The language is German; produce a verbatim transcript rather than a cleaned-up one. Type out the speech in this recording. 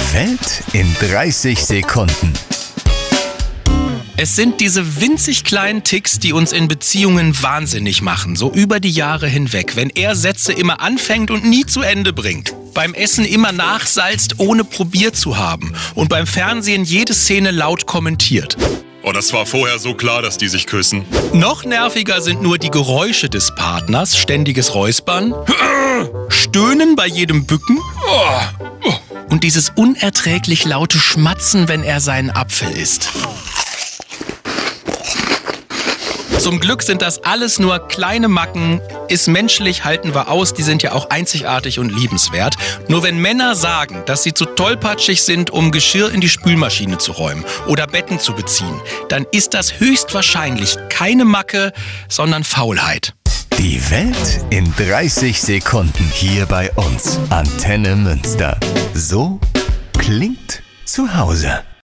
Die Welt in dreißig Sekunden. Es sind diese winzig kleinen Ticks, die uns in Beziehungen wahnsinnig machen, so über die Jahre hinweg. Wenn er Sätze immer anfängt und nie zu Ende bringt. Beim Essen immer nachsalzt, ohne probiert zu haben. Und beim Fernsehen jede Szene laut kommentiert. Oh, das war vorher so klar, dass die sich küssen. Noch nerviger sind nur die Geräusche des Partners, ständiges Räuspern, Stöhnen bei jedem Bücken und dieses unerträglich laute Schmatzen, wenn er seinen Apfel isst. Zum Glück sind das alles nur kleine Macken, ist menschlich, halten wir aus, die sind ja auch einzigartig und liebenswert. Nur wenn Männer sagen, dass sie zu tollpatschig sind, um Geschirr in die Spülmaschine zu räumen oder Betten zu beziehen, dann ist das höchstwahrscheinlich keine Macke, sondern Faulheit. Die Welt in dreißig Sekunden hier bei uns. Antenne Münster. So klingt zu Hause.